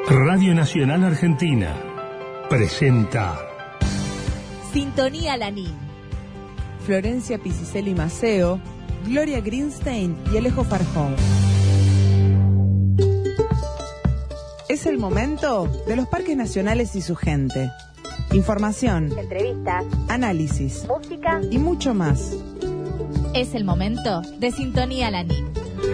Radio Nacional Argentina presenta Sintonía Lanín. Florencia Piciselli Maceo, Gloria Greenstein y Alejo Farjón. Es el momento de los parques nacionales y su gente. Información, Entrevistas, análisis, música y mucho más. Es el momento de Sintonía Lanín.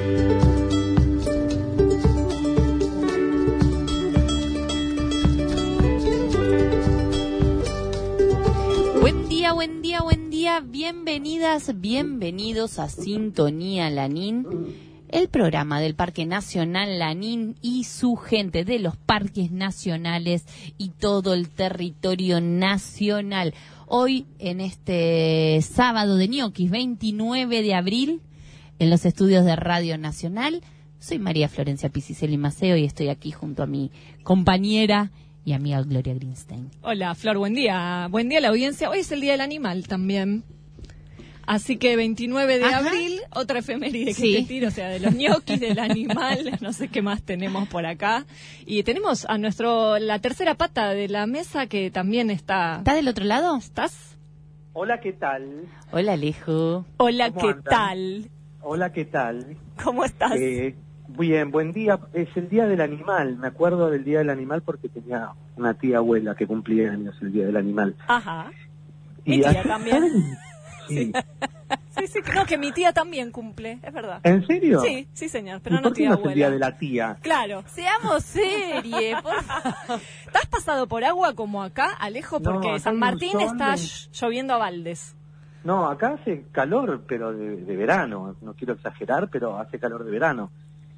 Buen día, bienvenidas, bienvenidos a Sintonía Lanín, el programa del Parque Nacional Lanín y su gente de los parques nacionales y todo el territorio nacional. Hoy, en este sábado de ñoquis, 29 de abril, en los estudios de Radio Nacional, soy María Florencia Piciselli Maceo y estoy aquí junto a mi compañera y amiga Gloria Greenstein. Hola, Flor, buen día. Buen día a la audiencia. Hoy es el Día del Animal también. Así que 29 de abril, otra efeméride que te tiro, o sea, de los ñoquis, del animal, no sé qué más tenemos por acá. Y tenemos a la tercera pata de la mesa que también está... ¿Está del otro lado? ¿Estás? Hola, ¿qué tal? Hola, Alejo. Hola, ¿qué andan? tal? Hola, ¿qué tal? ¿Cómo estás? Bien, buen día. Es el Día del Animal. Me acuerdo del Día del Animal porque tenía una tía abuela que cumplía años el Día del Animal. Ajá. Y Mi tía también. Sí. Sí, no, que mi tía también cumple, es verdad. ¿En serio? Sí, señor, pero ¿Y no por qué tía no abuela. es el Día de la Tía? Claro. Seamos serios, por favor. ¿Te has pasado por agua como acá, Alejo? No, Porque acá San hay un Martín sol está de- lloviendo a baldes. No, acá hace calor, pero de verano. No quiero exagerar, pero hace calor de verano.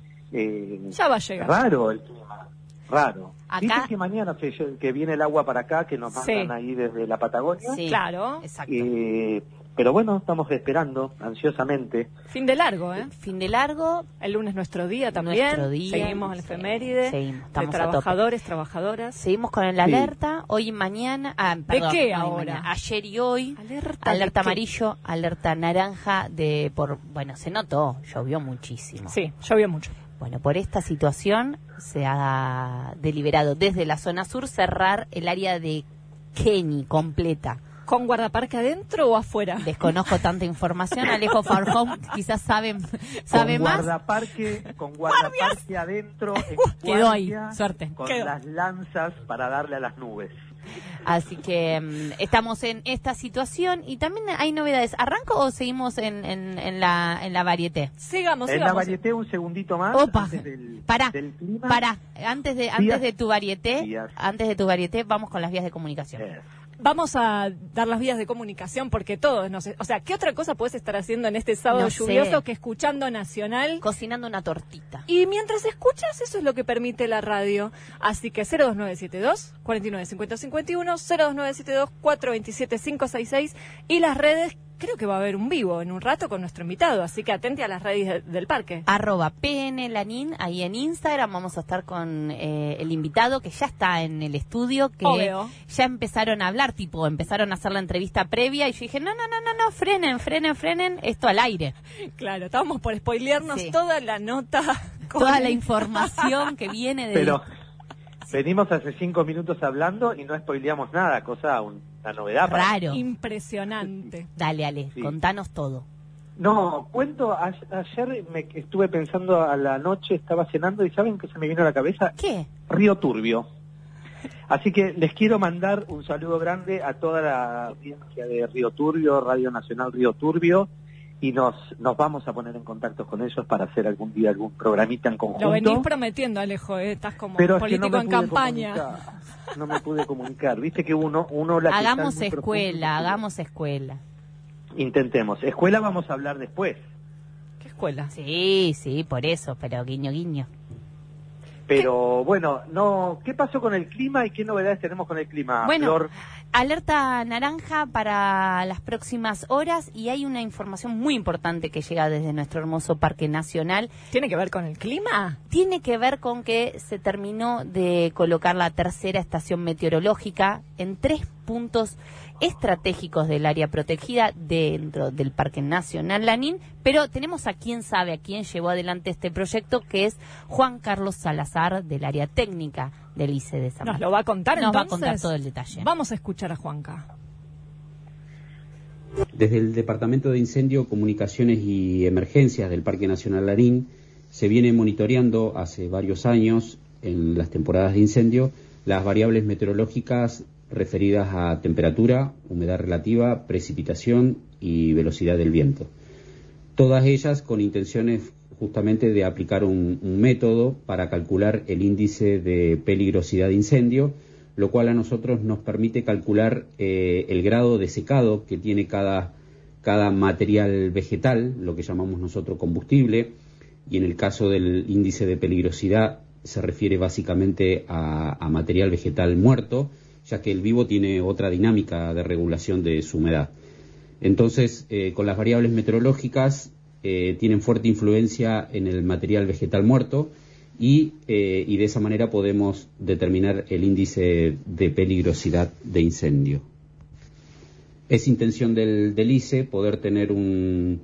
Ya va a llegar. Raro el clima, raro. Acá- Dicen que mañana que viene el agua para acá, que nos mandan Sí. ahí desde la Patagonia. Sí, Claro. exacto. Pero bueno, estamos esperando ansiosamente. Fin de largo, ¿eh? Fin de largo, El lunes nuestro día también. Nuestro día. Seguimos en la efeméride. Seguimos, De estamos a tope. trabajadores, trabajadoras. Seguimos con la alerta, hoy y mañana. Perdón, qué no, hoy y ahora? mañana, ayer y hoy. ¿Alerta Alerta de qué? amarillo, alerta naranja bueno, se notó, llovió muchísimo. Sí, llovió mucho. Bueno, por esta situación se ha deliberado desde la zona sur cerrar el área de Keni completa. ¿Con guardaparque adentro o afuera? Desconozco tanta información. Alejo Farjón quizás sabe Con más. Con guardaparque adentro, en Quedó ahí, guardia, suerte. con Quedó. las lanzas para darle a las nubes. Así que estamos en esta situación y también hay novedades. ¿Arranco o seguimos en la varieté? Sigamos. En la varieté un segundito más. Opa, antes del pará, antes de tu varieté, Vías. antes de tu varieté, vamos con las vías de comunicación. Vamos a dar las vías de comunicación porque todos o sea, ¿qué otra cosa puedes estar haciendo en este sábado No sé. lluvioso que escuchando Nacional? Cocinando una tortita. Y mientras escuchas, eso es lo que permite la radio. Así que 02972 495051, 02972 427 566 y las redes. Creo que va a haber un vivo en un rato con nuestro invitado, así que atente a las redes del parque. @PNLanin, ahí en Instagram vamos a estar con el invitado que ya está en el estudio, que Obvio. ya empezaron a hablar, empezaron a hacer la entrevista previa y yo dije, no, frenen, esto al aire. Claro, estábamos por spoilearnos Sí. toda la nota. Toda la información que viene de... Pero venimos hace 5 minutos hablando y no spoileamos nada, una novedad. Raro. Impresionante. Dale, Ale, Sí. contanos todo. No, cuento, ayer me estuve pensando a la noche, estaba cenando y ¿saben qué se me vino a la cabeza? ¿Qué? Río Turbio. Así que les quiero mandar un saludo grande a toda la audiencia de Río Turbio, Radio Nacional Río Turbio, y nos vamos a poner en contacto con ellos para hacer algún día algún programita en conjunto. Lo venís prometiendo, Alejo, estás como Pero es que político no me en pude campaña. comunicar, no me pude comunicar. Viste que uno la que Hagamos está muy escuela, profundo, hagamos escuela. Intentemos. Escuela vamos a hablar después. ¿Qué escuela? Sí, por eso, pero guiño. Pero bueno, no, ¿qué pasó con el clima y qué novedades tenemos con el clima, Bueno, Flor? Alerta naranja para las próximas horas y hay una información muy importante que llega desde nuestro hermoso Parque Nacional. ¿Tiene que ver con el clima? Tiene que ver con que se terminó de colocar la tercera estación meteorológica en 3 puntos estratégicos del área protegida dentro del Parque Nacional Lanín, pero tenemos a quien sabe, a quien llevó adelante este proyecto, que es Juan Carlos Salazar, del área técnica del ICE de San Martín. ¿Nos lo va a contar entonces? Nos va a contar todo el detalle. Vamos a escuchar a Juanca. Desde el Departamento de Incendio, Comunicaciones y Emergencias del Parque Nacional Lanín se viene monitoreando hace varios años, en las temporadas de incendio, las variables meteorológicas referidas a temperatura, humedad relativa, precipitación y velocidad del viento. Todas ellas con intenciones justamente de aplicar un método para calcular el índice de peligrosidad de incendio, lo cual a nosotros nos permite calcular el grado de secado que tiene cada material vegetal, lo que llamamos nosotros combustible, y en el caso del índice de peligrosidad se refiere básicamente a material vegetal muerto, ya que el vivo tiene otra dinámica de regulación de su humedad. Entonces, con las variables meteorológicas tienen fuerte influencia en el material vegetal muerto y de esa manera podemos determinar el índice de peligrosidad de incendio. Es intención del ICE poder tener un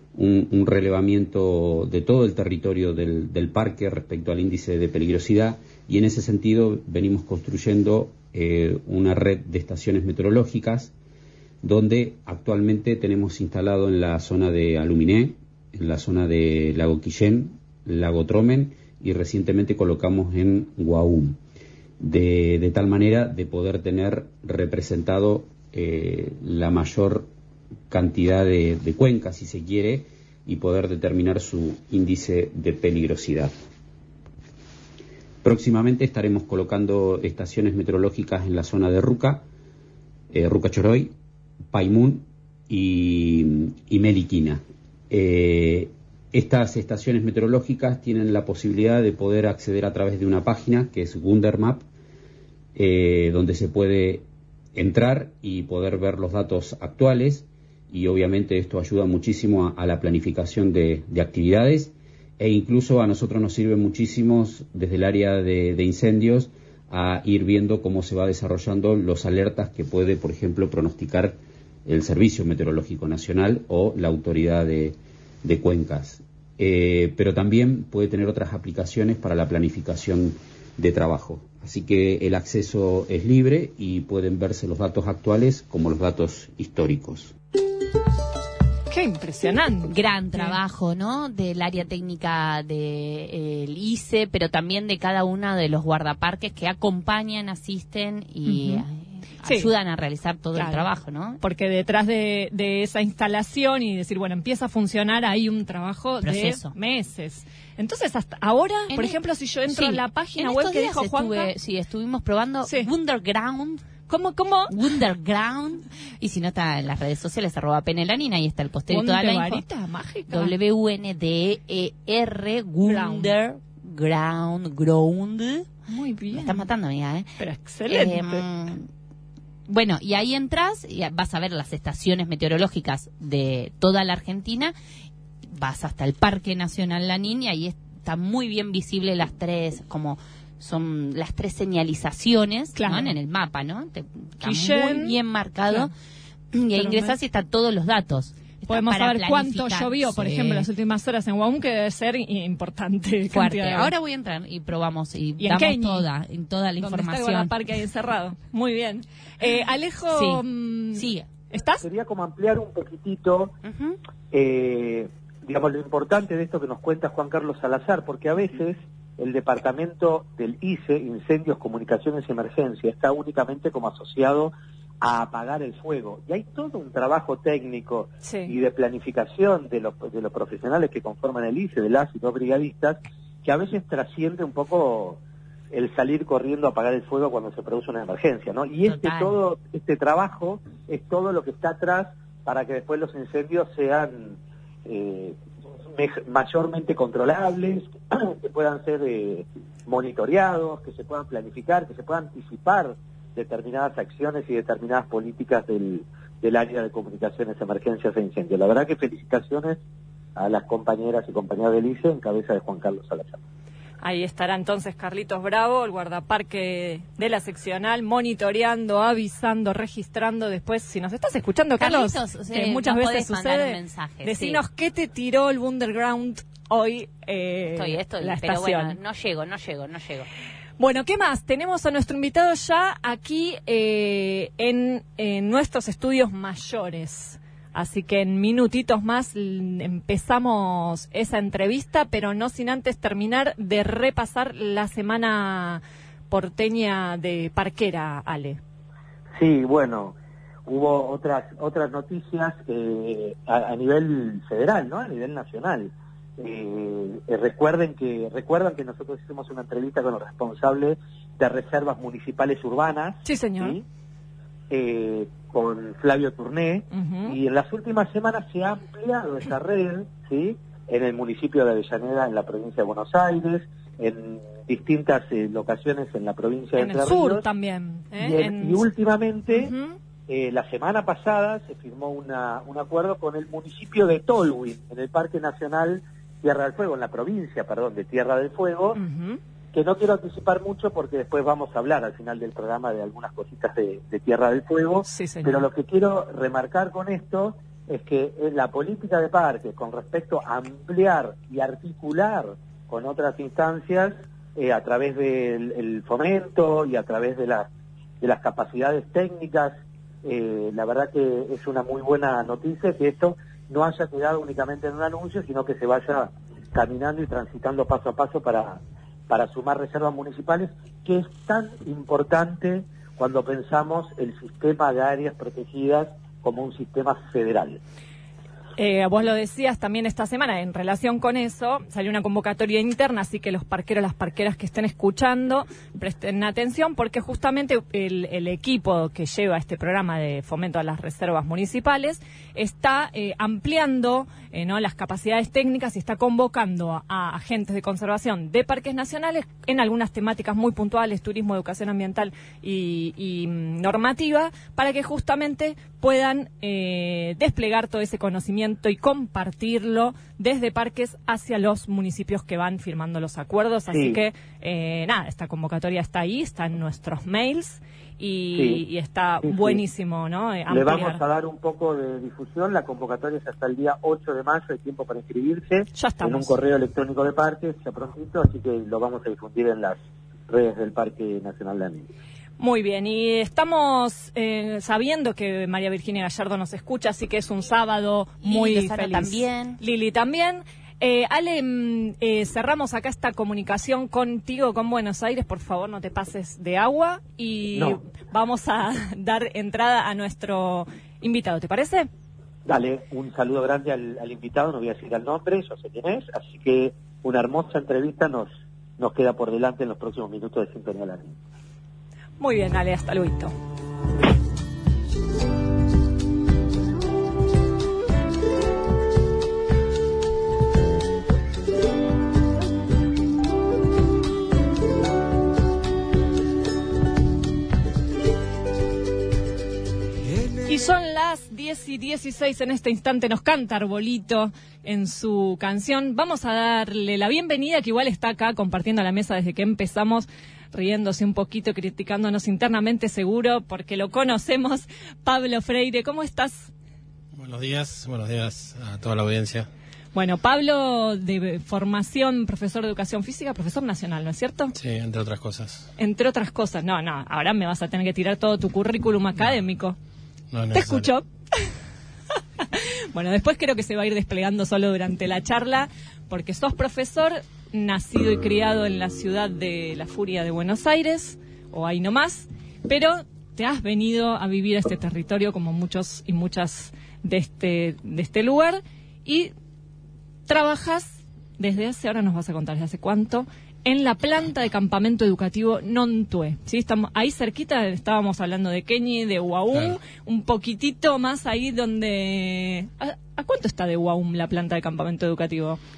relevamiento de todo el territorio del parque respecto al índice de peligrosidad, y en ese sentido venimos construyendo una red de estaciones meteorológicas donde actualmente tenemos instalado en la zona de Aluminé, en la zona de Lago Quillén, Lago Tromen, y recientemente colocamos en Guaum, de tal manera de poder tener representado la mayor cantidad de cuencas, si se quiere, y poder determinar su índice de peligrosidad. Próximamente estaremos colocando estaciones meteorológicas en la zona de Ruca, Ruca Choroy, Paimún y Meliquina. Estas estaciones meteorológicas tienen la posibilidad de poder acceder a través de una página que es Wundermap, donde se puede entrar y poder ver los datos actuales, y obviamente esto ayuda muchísimo a la planificación de actividades, e incluso a nosotros nos sirve muchísimo desde el área de incendios a ir viendo cómo se va desarrollando los alertas que puede, por ejemplo, pronosticar el Servicio Meteorológico Nacional o la Autoridad de Cuencas. Pero también puede tener otras aplicaciones para la planificación de trabajo. Así que el acceso es libre y pueden verse los datos actuales como los datos históricos. ¡Qué impresionante! Gran trabajo, ¿no?, del área técnica del ICE, pero también de cada uno de los guardaparques que acompañan, asisten y ayudan a realizar todo el trabajo, ¿no? Porque detrás de esa instalación y decir, bueno, empieza a funcionar, hay un trabajo de meses. Entonces, hasta ahora, por ejemplo, si yo entro en la página web que dijo Juanca... Sí, estuvimos probando Wunderground. ¿Cómo? Wunderground. Y si no, está en las redes sociales, @PNLanin, ahí está el posteo y toda la info. Varita mágica. WUNDER, Wunderground. Muy bien. Me estás matando, amiga, Pero excelente. Bueno, y ahí entras y vas a ver las estaciones meteorológicas de toda la Argentina. Vas hasta el Parque Nacional Lanín y ahí está muy bien visible las tres, como son las tres señalizaciones, ¿no?, en el mapa, ¿no? Está muy bien marcado. Y ahí ingresás y están todos los datos. Podemos saber cuánto llovió, por ejemplo, en las últimas horas en Guaum, que debe ser importante. Fuerte. Ahora voy a entrar y probamos y damos toda la información. Está el parque ahí encerrado. Muy bien. Alejo, sí. ¿Estás? Quería como ampliar un poquitito, digamos, lo importante de esto que nos cuenta Juan Carlos Salazar, porque a veces el departamento del ICE, Incendios, Comunicaciones y Emergencia, está únicamente como asociado a apagar el fuego. Y hay todo un trabajo técnico y de planificación de los profesionales que conforman el ICE, de las y los brigadistas, que a veces trasciende un poco el salir corriendo a apagar el fuego cuando se produce una emergencia, ¿no? Y todo este trabajo es todo lo que está atrás para que después los incendios sean mayormente controlables, que puedan ser monitoreados, que se puedan planificar, que se puedan anticipar determinadas acciones y determinadas políticas del área de comunicaciones, emergencias e incendios. La verdad que felicitaciones a las compañeras y compañeros del ICE en cabeza de Juan Carlos Salazar. Ahí estará entonces Carlitos Bravo, el guardaparque de la seccional, monitoreando, avisando, registrando. Después, si nos estás escuchando, Carlos, que muchas veces sucede, decinos qué te tiró el Wunderground hoy Estoy, la pero estación. bueno, no llego. Bueno, ¿qué más? Tenemos a nuestro invitado ya aquí en nuestros estudios mayores. Así que en minutitos más empezamos esa entrevista, pero no sin antes terminar de repasar la semana porteña de Parquera, Ale. Sí, bueno, hubo otras noticias a nivel federal, ¿no? A nivel nacional. Recuerdan que nosotros hicimos una entrevista con el responsable de reservas municipales urbanas. Sí, señor. ¿Sí? Con Flavio Turné, y en las últimas semanas se ha ampliado esa red, ¿sí? En el municipio de Avellaneda, en la provincia de Buenos Aires, en distintas locaciones en la provincia de Entre Ríos. En el sur también. Y últimamente, la semana pasada, se firmó un acuerdo con el municipio de Tolwyn, en el Parque Nacional Tierra del Fuego, en la provincia, de Tierra del Fuego, que no quiero anticipar mucho porque después vamos a hablar al final del programa de algunas cositas de Tierra del Fuego, sí, pero lo que quiero remarcar con esto es que la política de parques con respecto a ampliar y articular con otras instancias a través del fomento y a través de las capacidades técnicas, la verdad que es una muy buena noticia que esto no haya quedado únicamente en un anuncio, sino que se vaya caminando y transitando paso a paso para sumar reservas municipales, que es tan importante cuando pensamos el sistema de áreas protegidas como un sistema federal. Vos lo decías también esta semana, en relación con eso, salió una convocatoria interna, así que los parqueros, las parqueras que estén escuchando, presten atención, porque justamente el equipo que lleva este programa de fomento a las reservas municipales está ampliando las capacidades técnicas y está convocando a agentes de conservación de parques nacionales en algunas temáticas muy puntuales, turismo, educación ambiental y normativa, para que justamente puedan desplegar todo ese conocimiento y compartirlo desde parques hacia los municipios que van firmando los acuerdos. Así que, esta convocatoria está ahí, está en nuestros mails y está buenísimo, ¿no? Le vamos a dar un poco de difusión. La convocatoria es hasta el día 8 de mayo, hay tiempo para inscribirse. Ya estamos. En un correo electrónico de parques, ya prontito, así que lo vamos a difundir en las redes del Parque Nacional Lanín. Muy bien, y estamos sabiendo que María Virginia Gallardo nos escucha, así que es un sábado muy feliz. También. Lili también. Ale, cerramos acá esta comunicación contigo con Buenos Aires. Por favor, no te pases de agua y vamos a dar entrada a nuestro invitado, ¿te parece? Dale, un saludo grande al invitado, no voy a decir el nombre, yo sé quién es, así que una hermosa entrevista nos queda por delante en los próximos minutos de Sintonía Lanín. Muy bien, Ale, hasta luego. Y son las 10:16 en este instante, nos canta Arbolito en su canción. Vamos a darle la bienvenida, que igual está acá compartiendo la mesa desde que empezamos, riéndose un poquito, criticándonos internamente seguro, porque lo conocemos. Pablo Freire, ¿cómo estás? Buenos días a toda la audiencia. Bueno, Pablo, de formación, profesor de educación física, profesor nacional, ¿no es cierto? Sí, entre otras cosas. Entre otras cosas, no, ahora me vas a tener que tirar todo tu currículum académico. No es ¿Te escucho? Bueno, después creo que se va a ir desplegando solo durante la charla, porque sos profesor, nacido y criado en la ciudad de La Furia de Buenos Aires, o ahí nomás, pero te has venido a vivir a este territorio como muchos y muchas de este lugar, y trabajas desde hace, ahora nos vas a contar desde hace cuánto, en la planta de campamento educativo Nontue. ¿Sí? Estamos ahí cerquita, estábamos hablando de Queñi, de Huaum, claro. Un poquitito más ahí donde... ¿A cuánto está de Huaum la planta de campamento educativo?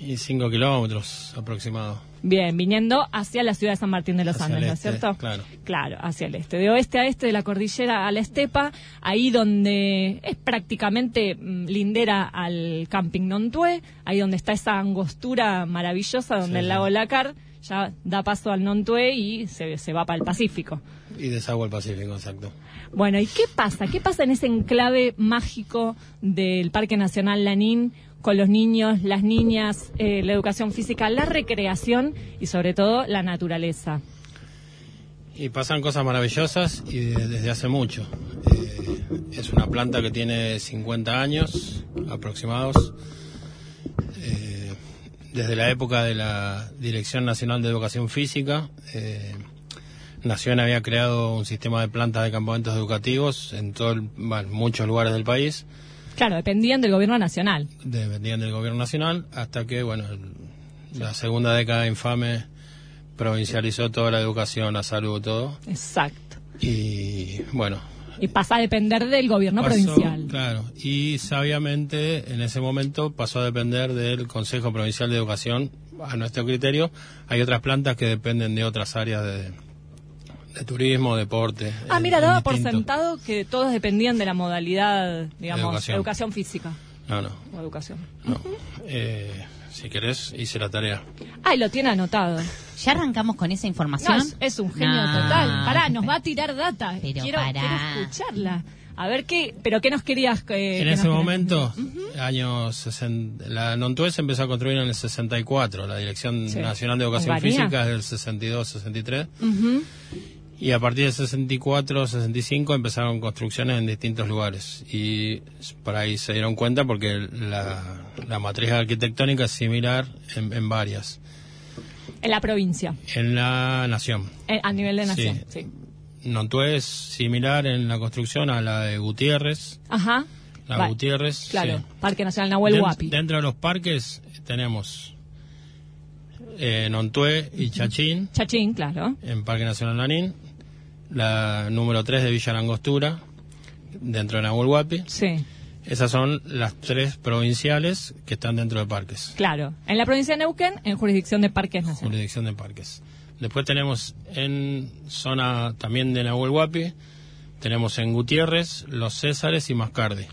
Y 5 kilómetros aproximados. Bien, viniendo hacia la ciudad de San Martín de los Hacia Andes, el ¿no es este, cierto? claro. Claro, hacia el este. De oeste a este, de la cordillera a la estepa, ahí donde es prácticamente lindera al Camping Nontué, ahí donde está esa angostura maravillosa, donde el lago Lácar ya da paso al Nontué y se va para el Pacífico. Y desagua el Pacífico, exacto. Bueno, ¿y qué pasa? ¿Qué pasa en ese enclave mágico del Parque Nacional Lanín con los niños, las niñas, la educación física, la recreación y sobre todo la naturaleza? Y pasan cosas maravillosas y desde hace mucho. Es una planta que tiene 50 años aproximados. Desde la época de la Dirección Nacional de Educación Física, Nación había creado un sistema de plantas de campamentos educativos en muchos lugares del país. Claro, dependían del gobierno nacional. Dependían del gobierno nacional hasta que, la segunda década infame provincializó toda la educación, la salud, todo. Exacto. Y y pasa a depender del gobierno provincial. Claro, y sabiamente en ese momento pasó a depender del Consejo Provincial de Educación. A nuestro criterio, hay otras plantas que dependen de otras áreas de turismo, deporte. Mira, daba por sentado que todos dependían de la modalidad, digamos, educación física. No. O educación. No. Si querés, hice la tarea. Y lo tiene anotado. ¿Ya arrancamos con esa información? No, es un genio total. Pará, nos va a tirar data. Quiero escucharla. A ver qué nos querías... en ese momento, años 60, la Nontué se empezó a construir en el 64, la Dirección Nacional de Educación Física es del 62, 63. Y a partir del 64, 65 empezaron construcciones en distintos lugares. Y por ahí se dieron cuenta porque la matriz arquitectónica es similar en varias. En la provincia. En la nación. A nivel de nación, sí. Nontué es similar en la construcción a la de Gutiérrez. Ajá. Gutiérrez. Claro, sí. Parque Nacional Nahuel Huapi. Dentro de los parques tenemos Nontué y Chachín. Chachín, claro. En Parque Nacional Lanín. La número 3 de Villa Langostura, dentro de Nahuel Huapi. Sí. Esas son las 3 provinciales que están dentro de parques. Claro. En la provincia de Neuquén, en jurisdicción de parques nacionales. Jurisdicción de parques. Después tenemos en zona también de Nahuel Huapi, tenemos en Gutiérrez, Los Césares y Mascardi.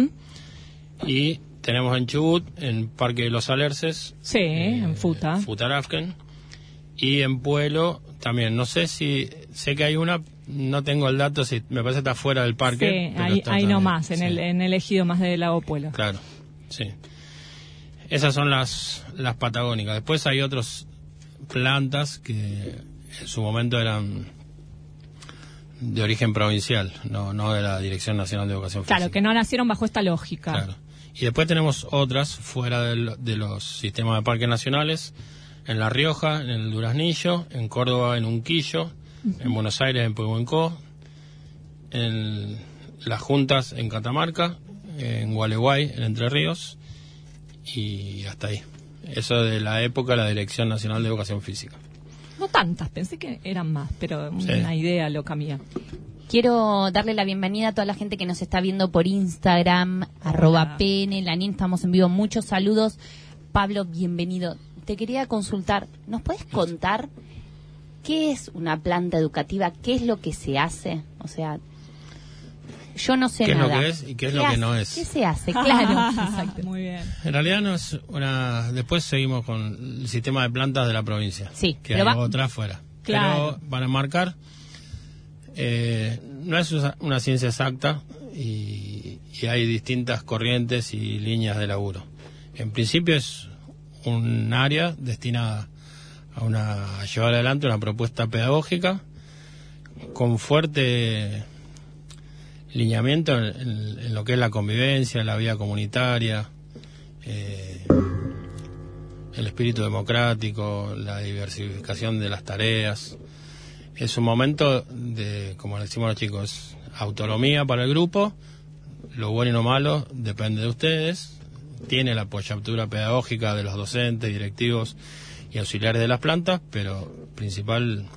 Y tenemos en Chubut, en Parque de los Alerces. Sí, en Futa. Futarafken. Y en Pueblo también. No sé sé que hay una, no tengo el dato, me parece que está fuera del parque. Sí, ahí nomás, en el ejido más de Lago Pueblo. Claro, sí. Esas son las patagónicas. Después hay otras plantas que en su momento eran de origen provincial, no de la Dirección Nacional de Educación Física. Claro, que no nacieron bajo esta lógica. Claro. Y después tenemos otras fuera de los sistemas de parques nacionales, en La Rioja, en el Duraznillo, en Córdoba, en Unquillo, en Buenos Aires, en Pehuenco, en las Juntas, en Catamarca, en Gualeguay, en Entre Ríos, y hasta ahí. Eso de la época de la Dirección Nacional de Educación Física. No tantas, pensé que eran más, pero una idea loca mía. Quiero darle la bienvenida a toda la gente que nos está viendo por Instagram, @PNLanín, estamos en vivo, muchos saludos. Pablo, bienvenido. Te quería consultar, ¿nos puedes contar qué es una planta educativa? ¿Qué es lo que se hace? O sea, yo no sé nada. ¿Qué es lo que es y qué es lo que no es? ¿Qué se hace? Claro. Exacto. Muy bien. En realidad no es una... Después seguimos con el sistema de plantas de la provincia. Sí. Que hay otra fuera. Claro. Pero para marcar, no es una ciencia exacta y hay distintas corrientes y líneas de laburo. En principio es un área destinada a llevar adelante una propuesta pedagógica con fuerte lineamiento en lo que es la convivencia, la vida comunitaria, el espíritu democrático, la diversificación de las tareas. Es un momento de, como decimos los chicos, autonomía para el grupo, lo bueno y lo malo depende de ustedes, tiene la apoyatura pedagógica de los docentes, directivos y auxiliares de las plantas, pero principalmente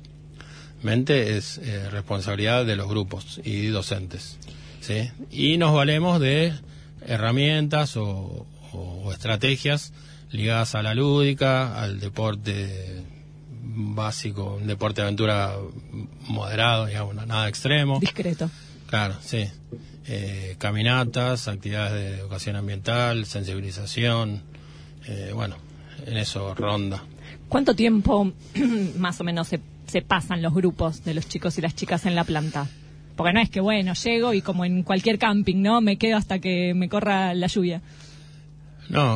es responsabilidad de los grupos y docentes, ¿sí? Y nos valemos de herramientas o estrategias ligadas a la lúdica, al deporte básico, un deporte de aventura moderado, digamos, nada extremo. Discreto. Claro, sí. Caminatas, actividades de educación ambiental, sensibilización, bueno, en eso ronda. ¿Cuánto tiempo más o menos se pasan los grupos de los chicos y las chicas en la planta? Porque no es que, bueno, llego y como en cualquier camping, ¿no? Me quedo hasta que me corra la lluvia. No,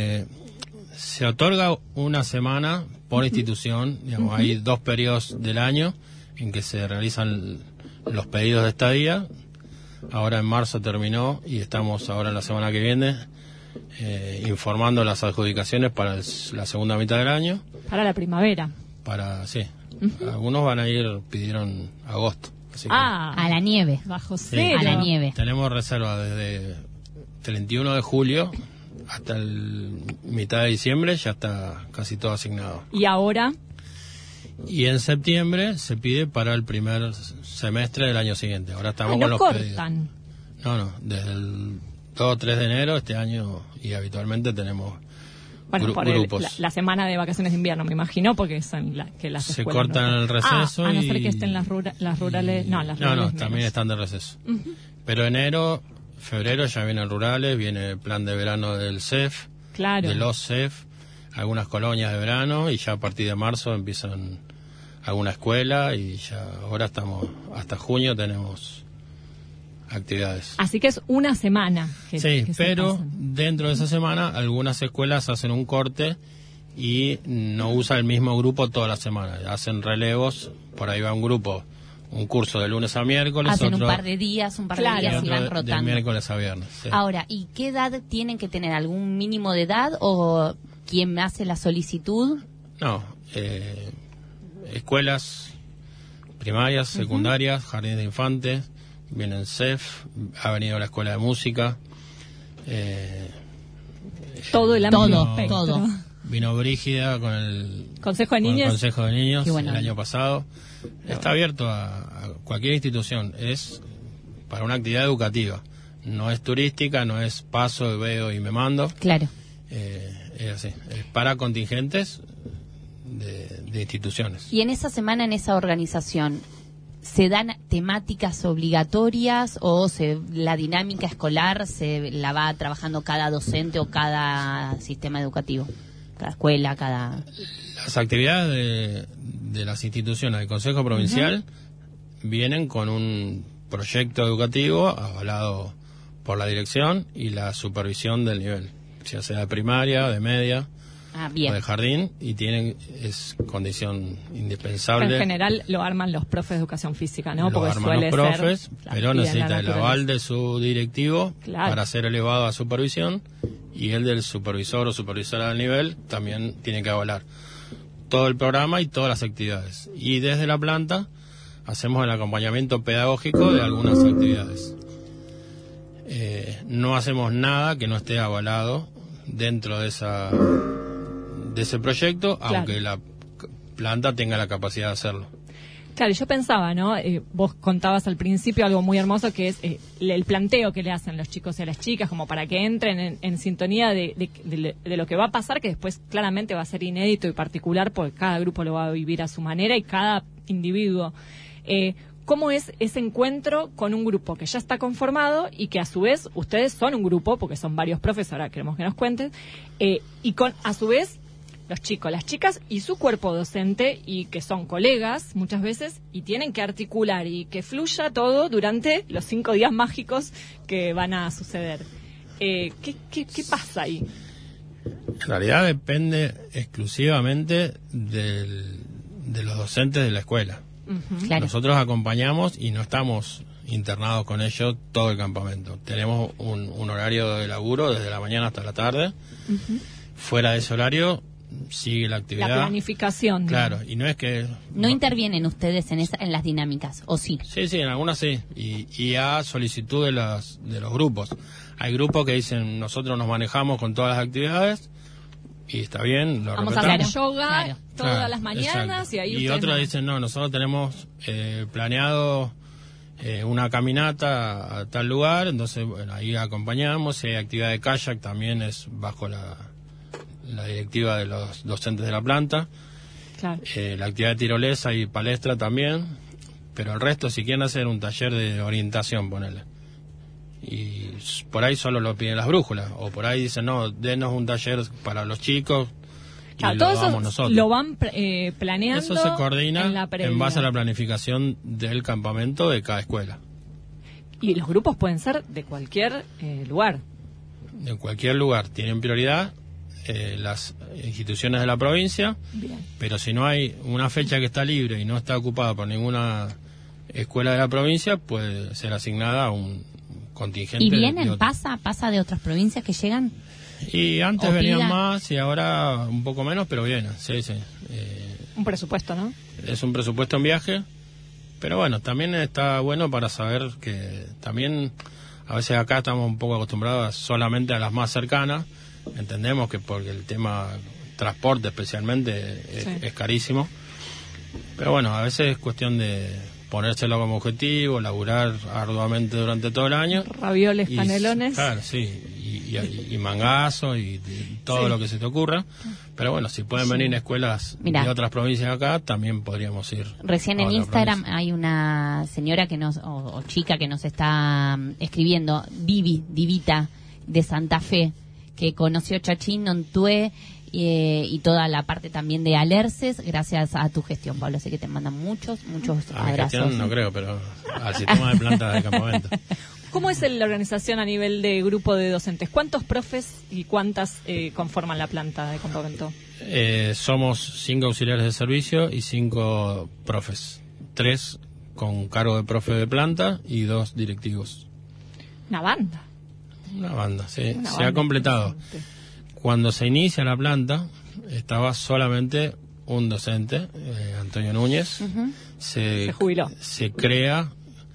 se otorga una semana por institución, digamos, hay 2 periodos del año en que se realizan los pedidos de estadía. Ahora en marzo terminó y estamos ahora la semana que viene informando las adjudicaciones para la segunda mitad del año. Para la primavera. Sí. Algunos van a pidieron agosto. Así que a la nieve. Bajo cero. A la nieve. tenemos reserva desde 31 de julio hasta mitad de diciembre, ya está casi todo asignado. ¿Y ahora? Y en septiembre se pide para el primer semestre del año siguiente. Ahora estamos con los cortan. pedidos. No, desde el 2 o 3 de enero este año, y habitualmente tenemos grupos. La semana de vacaciones de invierno, me imagino, porque son que las se escuelas cortan el receso. A no ser que estén las rurales. No, las rurales también menos. están de receso. Pero enero, febrero ya vienen rurales, viene el plan de verano del CEF, claro, de los CEF, algunas colonias de verano, y ya a partir de marzo empiezan alguna escuela, y ya ahora estamos, hasta junio tenemos actividades. Así que es una semana. Sí, pero dentro de esa semana algunas escuelas hacen un corte y no usan el mismo grupo toda la semana, hacen relevos, por ahí va un grupo, un curso de lunes a miércoles, hacen otro, un par de días y van rotando. De miércoles a viernes. Sí. Ahora, ¿y qué edad tienen que tener? ¿Algún mínimo de edad o quién hace la solicitud? No, escuelas primarias, secundarias, jardines de infantes, vienen CEF, ha venido la escuela de música. Todo el ámbito. Todo. Vino Brígida con el Consejo de Niños. Consejo de Niños bueno. El año pasado. Está abierto a cualquier institución. Es para una actividad educativa. No es turística, no es paso, veo y me mando. Claro. Es así. Es para contingentes de instituciones. Y en esa semana, en esa organización, ¿se dan temáticas obligatorias o la dinámica escolar se la va trabajando cada docente o cada sistema educativo? Cada escuela, cada... Las actividades de las instituciones del Consejo Provincial vienen con un proyecto educativo avalado por la dirección y la supervisión del nivel, ya sea de primaria, de media o de jardín, y es condición indispensable. En general lo arman los profes de educación física, ¿no? Lo arman los profes, pero necesita el aval de su directivo para ser elevado a supervisión, y el del supervisor o supervisora del nivel también tiene que avalar todo el programa y todas las actividades. Y desde la planta hacemos el acompañamiento pedagógico de algunas actividades. No hacemos nada que no esté avalado dentro de ese proyecto, aunque la planta tenga la capacidad de hacerlo. Claro, yo pensaba, ¿no? Vos contabas al principio algo muy hermoso, que es el planteo que le hacen los chicos y a las chicas, como para que entren en sintonía de lo que va a pasar, que después claramente va a ser inédito y particular, porque cada grupo lo va a vivir a su manera y cada individuo. ¿Cómo es ese encuentro con un grupo que ya está conformado y que a su vez ustedes son un grupo, porque son varios profes, ahora queremos que nos cuenten, y con a su vez los chicos, las chicas y su cuerpo docente, y que son colegas muchas veces y tienen que articular y que fluya todo durante los 5 días mágicos que van a suceder? ¿Qué pasa ahí? En realidad depende exclusivamente de los docentes de la escuela. Claro. Nosotros acompañamos y no estamos internados con ellos todo el campamento. Tenemos un horario de laburo desde la mañana hasta la tarde. Fuera de ese horario sigue la actividad. La planificación. Claro, y no es que... ¿No intervienen ustedes en las dinámicas, o sí? Sí, en algunas sí. Y a solicitud de los grupos. Hay grupos que dicen, nosotros nos manejamos con todas las actividades, y está bien, lo vamos respetamos. a hacer yoga todas las mañanas, exacto. y otros dicen, no, nosotros tenemos planeado una caminata a tal lugar, entonces bueno, ahí acompañamos. Si hay actividad de kayak, también es bajo la la directiva de los docentes de la planta. Claro. La actividad de tirolesa y palestra también, pero el resto, si quieren hacer un taller de orientación, ponele. Y por ahí solo lo piden las brújulas, o por ahí dicen, no, denos un taller para los chicos, y lo damos nosotros. Lo van planeando. Eso se coordina en base a la planificación del campamento de cada escuela. Y los grupos pueden ser de cualquier lugar. De cualquier lugar. Tienen prioridad las instituciones de la provincia. Bien. Pero si no hay una fecha que está libre y no está ocupada por ninguna escuela de la provincia, puede ser asignada a un contingente. ¿Y vienen? ¿Pasa de otras provincias que llegan? Y antes venían más y ahora un poco menos, pero vienen, sí. Un presupuesto, ¿no? Es un presupuesto en viaje, pero bueno, también está bueno para saber que también a veces acá estamos un poco acostumbrados solamente a las más cercanas. Entendemos que porque el tema transporte especialmente es carísimo, pero bueno, a veces es cuestión de ponérselo como objetivo, laburar arduamente durante todo el año. Ravioles, canelones. Claro, sí, y mangazo y todo lo que se te ocurra. Pero bueno, si pueden venir escuelas de otras provincias acá, también podríamos ir. Recién en Instagram hay una señora que o chica que nos está escribiendo, Divita, de Santa Fe, que conoció Chachín, Nontué y toda la parte también de Alerces, gracias a tu gestión, Pablo. Así que te mandan muchos abrazos. Gestión no creo, pero al sistema de plantas de campamento. ¿Cómo es la organización a nivel de grupo de docentes? ¿Cuántos profes y cuántas conforman la planta de campamento? Somos 5 auxiliares de servicio y 5 profes. 3 con cargo de profe de planta y 2 directivos. Una banda, sí. Se ha completado. Cuando se inicia la planta, estaba solamente un docente, Antonio Núñez. Se jubiló. Se crea...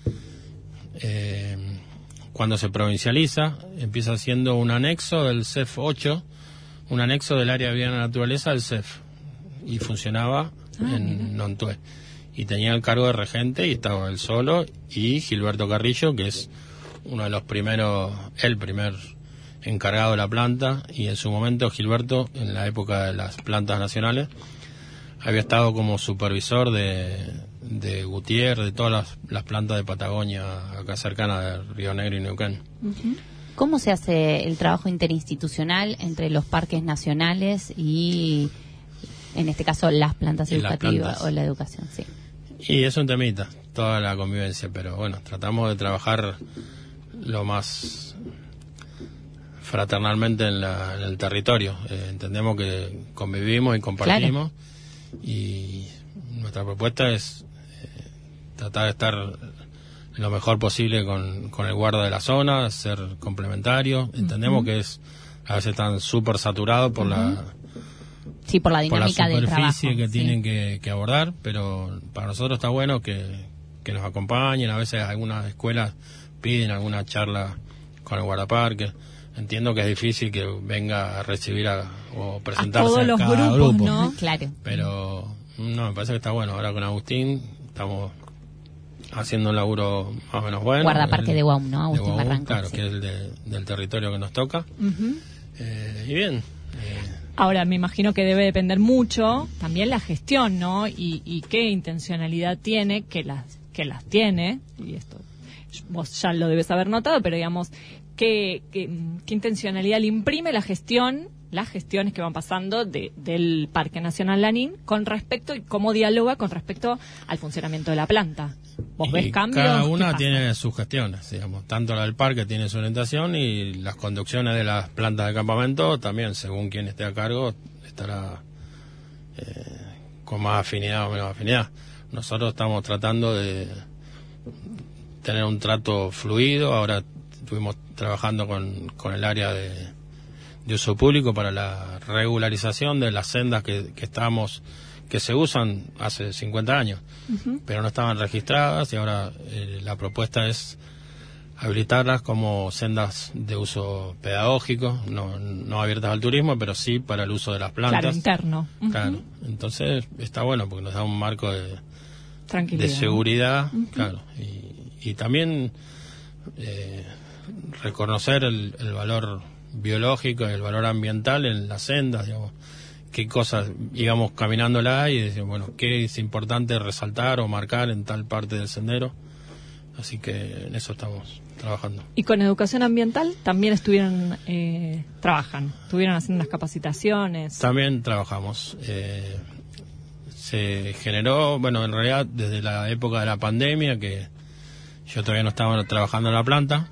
cuando se provincializa, empieza siendo un anexo del CEF 8, un anexo del área de vida y naturaleza del CEF, y funcionaba en Nontué. Y tenía el cargo de regente, y estaba él solo, y Gilberto Carrillo, que es uno de los primeros, el primer encargado de la planta, y en su momento Gilberto, en la época de las plantas nacionales, había estado como supervisor de Gutiérrez, de todas las plantas de Patagonia, acá cercana de Río Negro y Neuquén. ¿Cómo se hace el trabajo interinstitucional entre los parques nacionales y, en este caso, las plantas educativas o la educación? Sí. Y es un temita, toda la convivencia, pero bueno, tratamos de trabajar lo más fraternalmente en el territorio. Entendemos que convivimos y compartimos, y nuestra propuesta es tratar de estar lo mejor posible con el guarda de la zona, ser complementario. Entendemos que a veces están súper saturados por por la dinámica del trabajo. Por la superficie que tienen que abordar, pero para nosotros está bueno que nos acompañen. A veces algunas escuelas piden alguna charla con el guardaparque. Entiendo que es difícil que venga a recibir o presentarse a todos los cada grupos, grupo, ¿no? Claro. Pero no, me parece que está bueno. Ahora con Agustín estamos haciendo un laburo más o menos bueno. Guardaparque de Guaum, ¿no? Agustín Barranco. Claro, que es el del territorio que nos toca. Y bien. Ahora, me imagino que debe depender mucho también la gestión, ¿no? Y qué intencionalidad tiene, que las tiene, y esto vos ya lo debes haber notado, pero digamos, qué intencionalidad le imprime las gestiones que van pasando del Parque Nacional Lanín con respecto, y cómo dialoga con respecto al funcionamiento de la planta. ¿Vos ves cambios? Cada una tiene sus gestiones, digamos. Tanto la del parque tiene su orientación, y las conducciones de las plantas de campamento también, según quien esté a cargo, estará con más afinidad o menos afinidad. Nosotros estamos tratando de tener un trato fluido. Ahora estuvimos trabajando con el área de uso público para la regularización de las sendas que se usan hace 50 años, pero no estaban registradas, y ahora la propuesta es habilitarlas como sendas de uso pedagógico, no abiertas al turismo, pero sí para el uso de las plantas. Claro, interno. Claro, entonces está bueno porque nos da un marco de seguridad, claro, y también reconocer el valor biológico, el valor ambiental en las sendas, digamos, qué cosas íbamos caminándola y decíamos, bueno, qué es importante resaltar o marcar en tal parte del sendero. Así que en eso estamos trabajando. ¿Y con educación ambiental también estuvieron haciendo unas capacitaciones? También trabajamos. Se generó, bueno, en realidad desde la época de la pandemia, que yo todavía no estaba trabajando en la planta,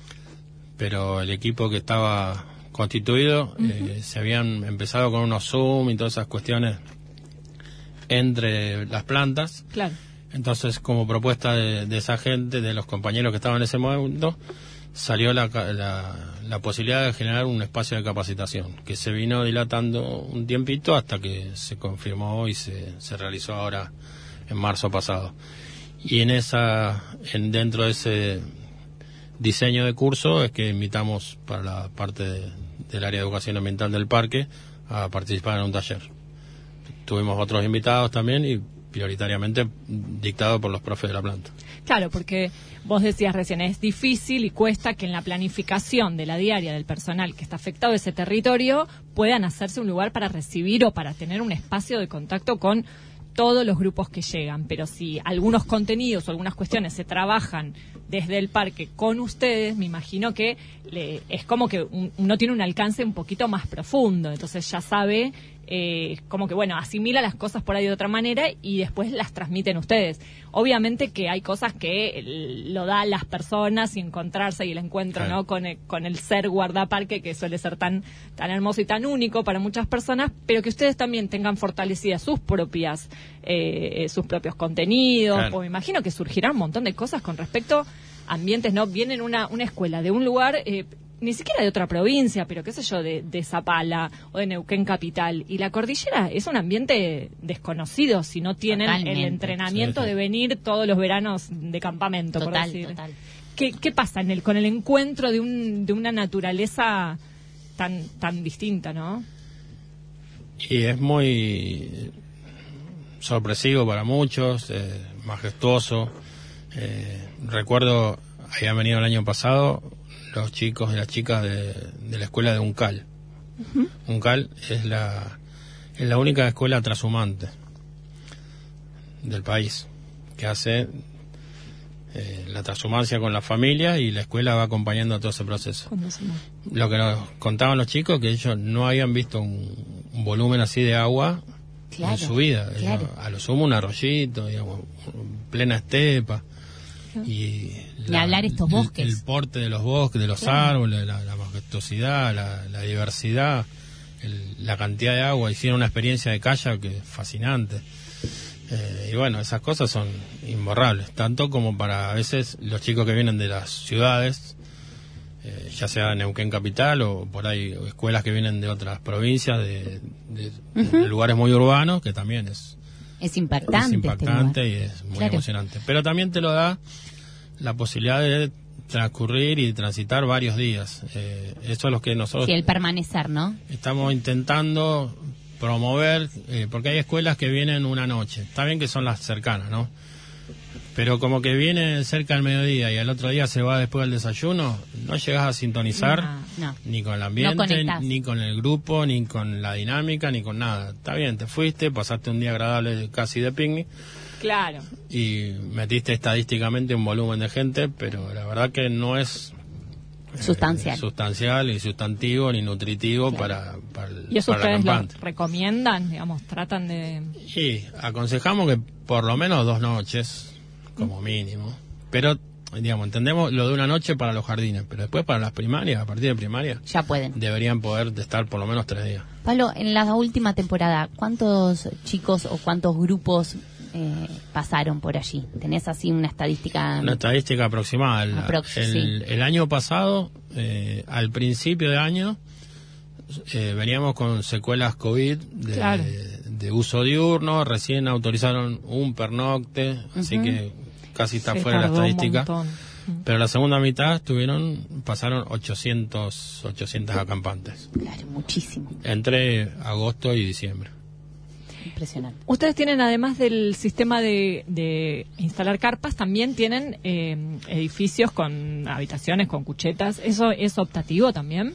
pero el equipo que estaba constituido, se habían empezado con unos Zoom y todas esas cuestiones entre las plantas. Claro. Entonces, como propuesta de esa gente, de los compañeros que estaban en ese momento, salió la posibilidad de generar un espacio de capacitación, que se vino dilatando un tiempito hasta que se confirmó y se realizó ahora en marzo pasado. Y dentro de ese diseño de curso es que invitamos para la parte del área de educación ambiental del parque a participar en un taller. Tuvimos otros invitados también y prioritariamente dictado por los profes de la planta. Claro, porque vos decías recién, es difícil y cuesta que en la planificación de la diaria del personal que está afectado ese territorio puedan hacerse un lugar para recibir o para tener un espacio de contacto con todos los grupos que llegan. Pero si algunos contenidos o algunas cuestiones se trabajan desde el parque con ustedes, me imagino que es como que uno tiene un alcance un poquito más profundo, entonces ya sabe, como que bueno, asimila las cosas por ahí de otra manera y después las transmiten ustedes. Obviamente que hay cosas que lo da a las personas y encontrarse y el encuentro, claro, ¿no? con el ser guardaparque, que suele ser tan hermoso y tan único para muchas personas, pero que ustedes también tengan fortalecidas sus propios contenidos, claro. O me imagino que surgirán un montón de cosas con respecto a ambientes, ¿no? Vienen una escuela de un lugar, ni siquiera de otra provincia, pero qué sé yo, de Zapala o de Neuquén capital, y la cordillera es un ambiente desconocido si no tienen el entrenamiento de venir todos los veranos de campamento, por decir. Total. ¿Qué pasa con el encuentro de una naturaleza tan distinta, no? Y es muy sorpresivo para muchos, majestuoso. Recuerdo, habían venido el año pasado los chicos y las chicas de la escuela de Uncal. Uh-huh. Uncal es la única escuela trashumante del país que hace la transhumancia con la familia, y la escuela va acompañando todo ese proceso. Lo que nos contaban los chicos, que ellos no habían visto un volumen así de agua, claro, en su vida. Claro. Ellos, a lo sumo un arroyito, digamos, plena estepa. Y hablar estos bosques, el porte de los bosques, de los, claro, árboles, la majestuosidad, la diversidad, la cantidad de agua. Hicieron una experiencia de kayak que es fascinante, y bueno, esas cosas son imborrables, tanto como para a veces los chicos que vienen de las ciudades, ya sea Neuquén capital o por ahí escuelas que vienen de otras provincias, de lugares muy urbanos, que también es impactante y es muy, claro, emocionante. Pero también te lo da la posibilidad de transcurrir y transitar varios días. Eso es lo que nosotros... Sí, el permanecer, ¿no? Estamos intentando promover, porque hay escuelas que vienen una noche. Está bien que son las cercanas, ¿no? Pero como que viene cerca del mediodía y al otro día se va después del desayuno, no llegas a sintonizar ni con el ambiente, ni con el grupo, ni con la dinámica, ni con nada. Está bien, te fuiste, pasaste un día agradable casi de picnic. Claro. Y metiste estadísticamente un volumen de gente, pero la verdad que no es sustancial, ni sustantivo, ni nutritivo, claro, para ¿Y eso para ustedes lo recomiendan? Digamos, tratan de... Sí, aconsejamos que por lo menos 2 noches, como mínimo. Pero, digamos, entendemos lo de una noche para los jardines, pero después para las primarias, a partir de primaria, ya pueden. Deberían poder estar por lo menos 3 días. Pablo, en la última temporada, ¿cuántos chicos o cuántos grupos pasaron por allí? ¿Tenés así una estadística? Una estadística aproximada. El año pasado, al principio de año, veníamos con secuelas COVID de uso diurno, recién autorizaron un pernocte, así que casi está fuera de la estadística. Pero la segunda mitad pasaron 800 acampantes. Claro, muchísimo. Entre agosto y diciembre. Impresionante. Ustedes tienen, además del sistema de instalar carpas, también tienen edificios con habitaciones, con cuchetas. ¿Eso es optativo también?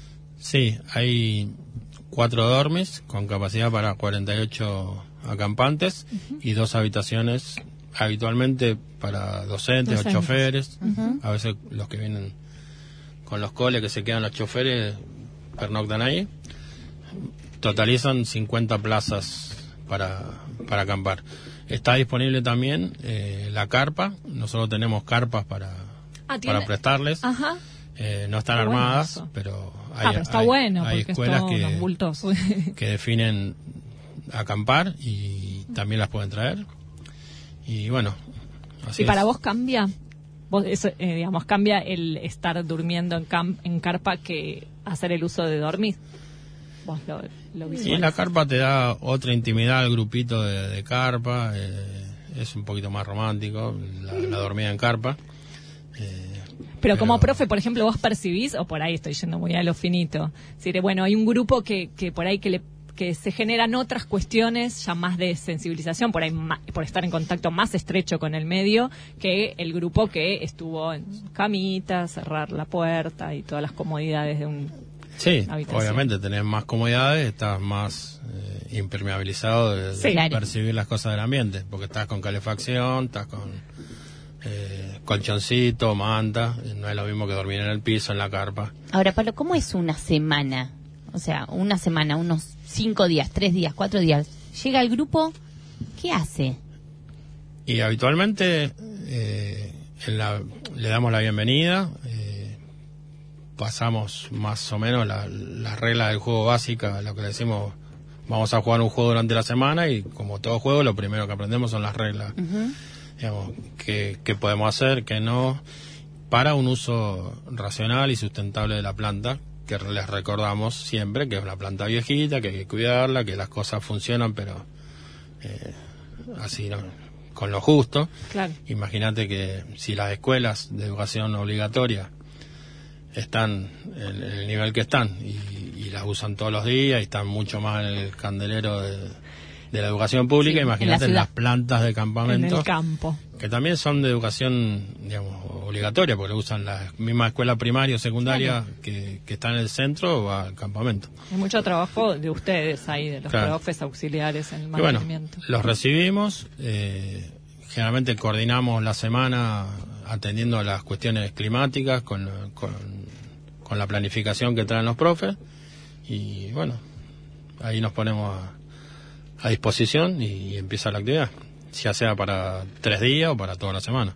Sí, hay 4 dormis con capacidad para 48 acampantes y 2 habitaciones habitualmente para docentes o choferes. A veces los que vienen con los coles, que se quedan los choferes, pernoctan ahí. Totalizan 50 plazas para acampar. Está disponible también la carpa. Nosotros tenemos carpas para prestarles. Ajá. No están armadas, bueno, pero hay escuelas que definen acampar y también las pueden traer. Y bueno, así ¿Y para vos cambia? Vos digamos, cambia el estar durmiendo en carpa que hacer el uso de dormir. Vos lo visualizás. Y la carpa te da otra intimidad al grupito de carpa. Es un poquito más romántico la dormida en carpa. Pero como profe, por ejemplo, vos percibís, o por ahí estoy yendo muy a lo finito, si bueno, hay un grupo que por ahí que se generan otras cuestiones ya más de sensibilización, por ahí por estar en contacto más estrecho con el medio, que el grupo que estuvo en camita, cerrar la puerta y todas las comodidades de un Sí, habitación. Obviamente tenés más comodidades, estás más impermeabilizado de percibir las cosas del ambiente, porque estás con calefacción, estás con colchoncito, manta, no es lo mismo que dormir en el piso, en la carpa. Ahora, Pablo, ¿cómo es una semana? O sea, una semana, unos 5 días, 3 días, 4 días. Llega el grupo, ¿qué hace? Y habitualmente le damos la bienvenida, pasamos más o menos las reglas del juego básica, lo que le decimos, vamos a jugar un juego durante la semana y como todo juego, lo primero que aprendemos son las reglas. Digamos, qué podemos hacer, qué no, para un uso racional y sustentable de la planta, que les recordamos siempre que es una planta viejita, que hay que cuidarla, que las cosas funcionan, pero así, ¿no? Con lo justo. Claro. Imagínate que si las escuelas de educación obligatoria están en el nivel que están y las usan todos los días y están mucho más en el candelero de la educación pública, imagínate en las plantas de campamento, en el campo, que también son de educación, digamos, obligatoria, porque usan la misma escuela primaria o secundaria que está en el centro o al campamento. Hay mucho trabajo de ustedes ahí, de los profes auxiliares en el mantenimiento. Bueno, los recibimos, generalmente coordinamos la semana atendiendo las cuestiones climáticas con la planificación que traen los profes y bueno, ahí nos ponemos a disposición y empieza la actividad, ya sea para 3 días o para toda la semana.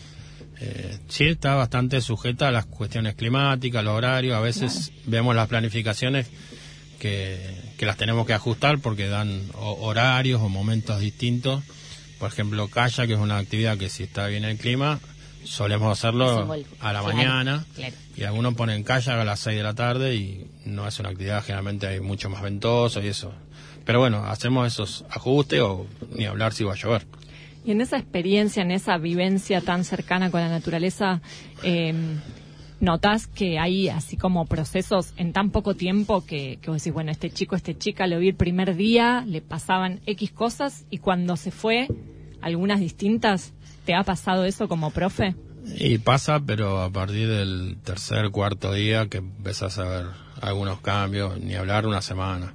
Sí está bastante sujeta a las cuestiones climáticas, los horarios, a veces vemos las planificaciones que las tenemos que ajustar porque dan horarios o momentos distintos. Por ejemplo, kayak, que es una actividad que si está bien el clima, solemos hacerlo a la mañana, y algunos ponen kayak a las 6 de la tarde y no es una actividad, generalmente hay mucho más ventoso y eso. Pero bueno, hacemos esos ajustes o ni hablar si va a llover. Y en esa experiencia, en esa vivencia tan cercana con la naturaleza, ¿notás que hay así como procesos en tan poco tiempo que vos decís, bueno, este chico, esta chica, lo vi el primer día, le pasaban X cosas y cuando se fue, algunas distintas? ¿Te ha pasado eso como profe? Y pasa, pero a partir del 3er, 4 día que empezás a ver algunos cambios, ni hablar una semana.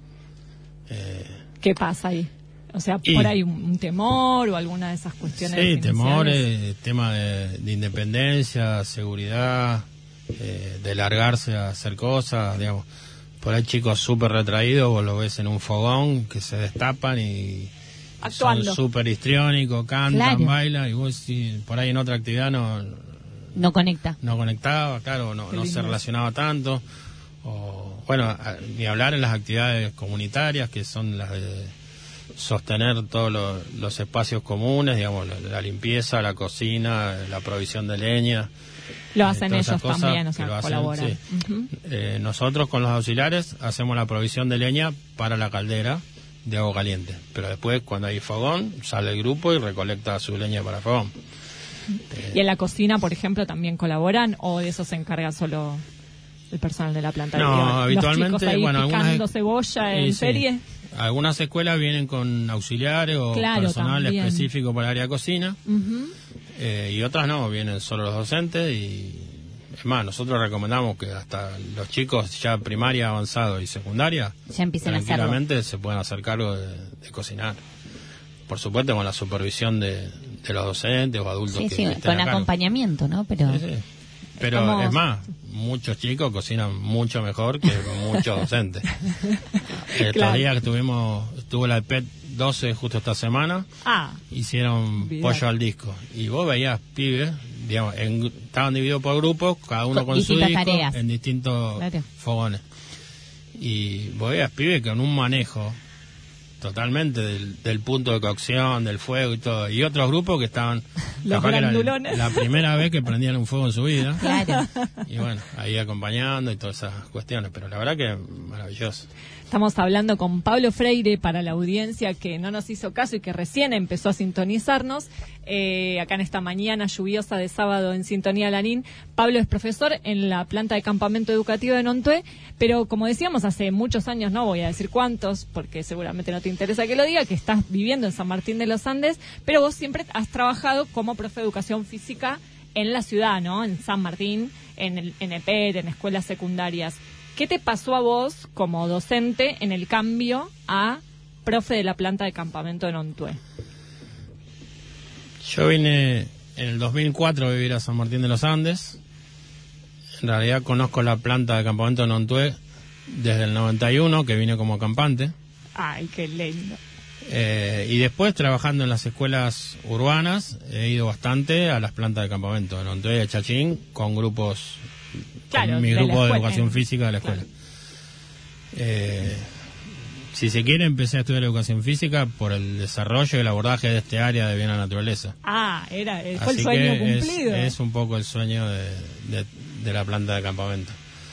¿Qué pasa ahí? O sea, por ahí un temor o alguna de esas cuestiones. Sí, temores, tema de independencia, seguridad, de largarse a hacer cosas, digamos. Por ahí chicos súper retraídos, vos lo ves en un fogón, que se destapan y actuando. Son súper histriónicos, cantan, bailan, y vos por ahí en otra actividad no conecta. No conectaba, claro, no se relacionaba tanto. O, bueno, ni hablar en las actividades comunitarias, que son las de sostener todos los espacios comunes, digamos, la limpieza, la cocina, la provisión de leña. Lo hacen ellos también, o sea, colaboran. Sí. Nosotros con los auxiliares hacemos la provisión de leña para la caldera de agua caliente, pero después cuando hay fogón sale el grupo y recolecta su leña para fogón. ¿Y en la cocina, por ejemplo, también colaboran o de eso se encarga solo el personal de la planta? No, habitualmente, los chicos ahí bueno, picando cebolla en serie. Algunas escuelas vienen con auxiliares o personal también específico para el área de cocina, y otras no, vienen solo los docentes y Es más, nosotros recomendamos que hasta los chicos ya primaria, avanzado y secundaria ya empiecen a hacerlo. Tranquilamente se pueden hacer cargo de cocinar. Por supuesto con la supervisión de los docentes o adultos que estén con a cargo. acompañamiento, ¿no? Pero Pero es más, muchos chicos cocinan mucho mejor que muchos docentes. Estos días que tuvo la PET 12 justo esta semana, hicieron pollo al disco. Y vos veías pibes, digamos, estaban divididos por grupos, cada uno con su disco, tareas. En distintos fogones. Y vos veías pibes con un manejo totalmente del punto de cocción, del fuego y todo. Y otros grupos que estaban... Los grandulones. La primera vez que prendían un fuego en su vida. Claro. Y bueno, ahí acompañando y todas esas cuestiones. Pero la verdad que maravilloso. Estamos hablando con Pablo Freire para la audiencia que no nos hizo caso y que recién empezó a sintonizarnos. Acá en esta mañana lluviosa de sábado en Sintonía Lanín. Pablo es profesor en la planta de campamento educativo de Nontué, pero como decíamos hace muchos años, no voy a decir cuántos, porque seguramente no te interesa que lo diga, que estás viviendo en San Martín de los Andes, pero vos siempre has trabajado como profe de educación física en la ciudad, ¿no? En San Martín, en EPET, en escuelas secundarias. ¿Qué te pasó a vos como docente en el cambio a profe de la planta de campamento de Nontué? Yo vine en el 2004 a vivir a San Martín de los Andes. En realidad conozco la planta de campamento de Nontué desde el 91, que vine como acampante. ¡Ay, qué lindo! Y después, trabajando en las escuelas urbanas, he ido bastante a las plantas de campamento de Nontué y de Chachín con grupos... Claro, mi grupo de educación física de la escuela. Si se quiere, empecé a estudiar educación física por el desarrollo y el abordaje de este área de bien a la naturaleza. Fue el sueño cumplido. Es un poco el sueño de la planta de campamento.